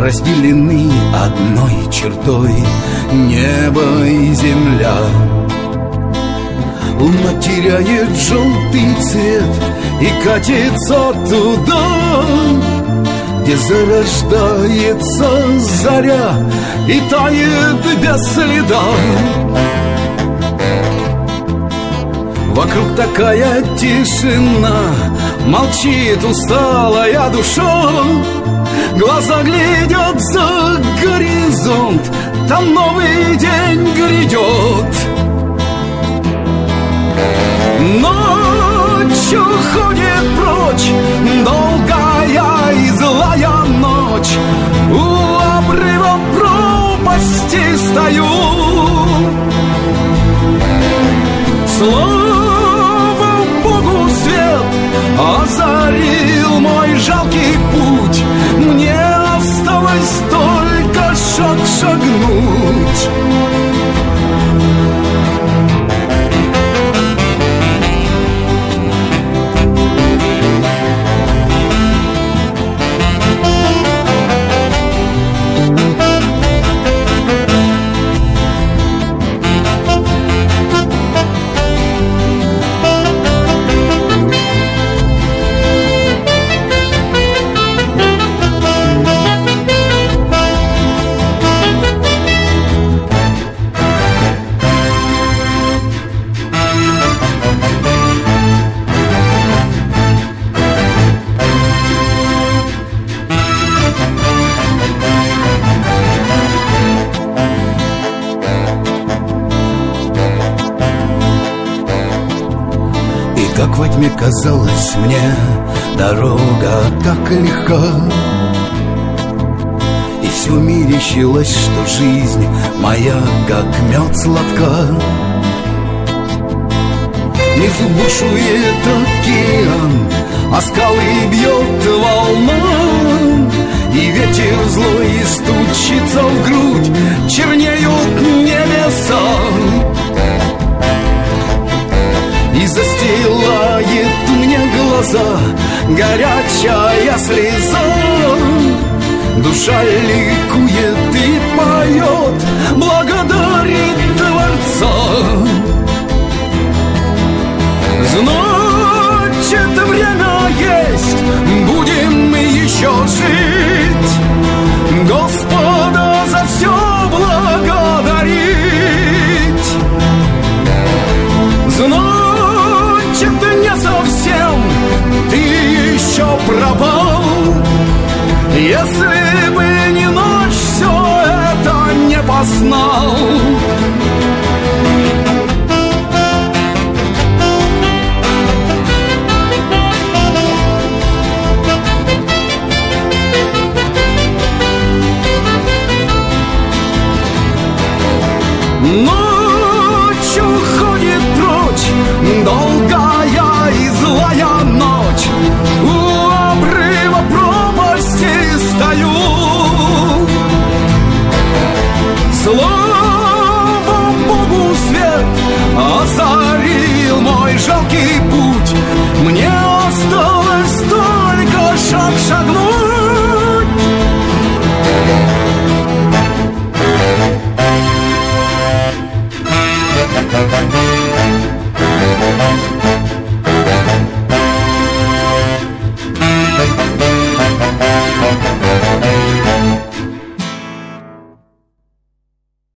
разделены одной чертой небо и земля. Луна теряет желтый цвет и катится туда, где зарождается заря и тает без следа. Вокруг такая тишина, молчит усталая душа. Глаза глядят за горизонт, там новый день грядет. Ночью ходит прочь долгая и злая ночь. У обрыва пропасти стою. Слава Богу, свет озарил мой жалкий путь. Мне осталось только шаг шагнуть. Как во тьме казалось мне дорога так легка, и все мерещилось, что жизнь моя как мед сладка. Внизу бушует океан, а скалы бьет волна, и ветер злой стучится в грудь, чернеют небеса. И застилает мне глаза горячая слеза. Душа ликует и поет, благодарит Творца. Значит, время есть, будем мы еще жить, Господа за все благодарить. Значит, не совсем ты еще пропал. Если бы не ночь, все это не познал. Ночью ходит прочь долгая и злая ночь. У обрыва пропасти стою. Слава Богу, свет озарил мой жалкий путь.